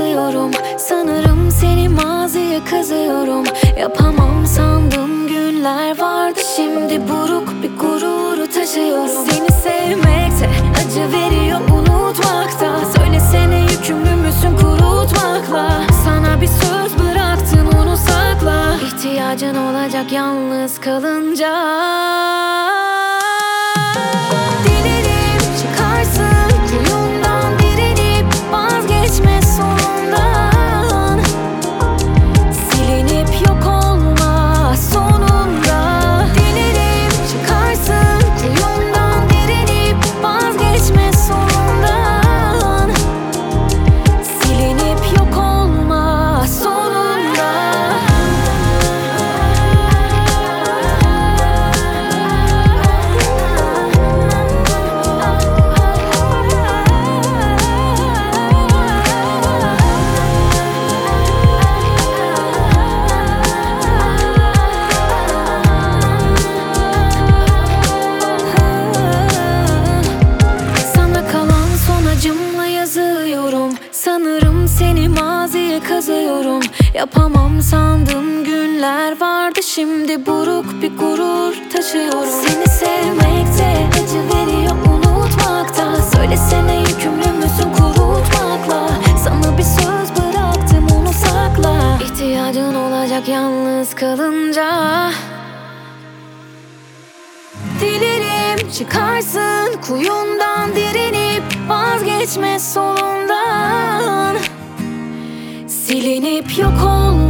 yazıyorum. Sanırım seni maziye kazıyorum. Yapamam sandım günler vardı, şimdi buruk bir gururu taşıyorum. Seni sevmekte acı veriyor unutmakta. Söylesene yükümlü müsün kurutmakla? Sana bir söz bıraktım onu sakla. İhtiyacın olacak yalnız kalınca. Dilerim çıkarsın kuyumdan direnip vazgeçme sonundan. Silinip yok olma sonunda. Dilerim çıkarsın kuyumdan direnip vazgeçme sonundan. Silinip yok olma sonunda. Sana kalan son acımla yazıyorum. Sanırım seni maziye kazıyorum. Yapamam sandım günler vardı, şimdi buruk bir gurur taşıyorum. Seni sevmekte acı veriyor unutmakta. Söylesene yükümlü müsün kurutmakla? Sana bir söz bıraktım onu sakla. İhtiyacın olacak yalnız kalınca. Dilerim çıkarsın kuyundan direnip vazgeçme sonundan. Silinip yok olma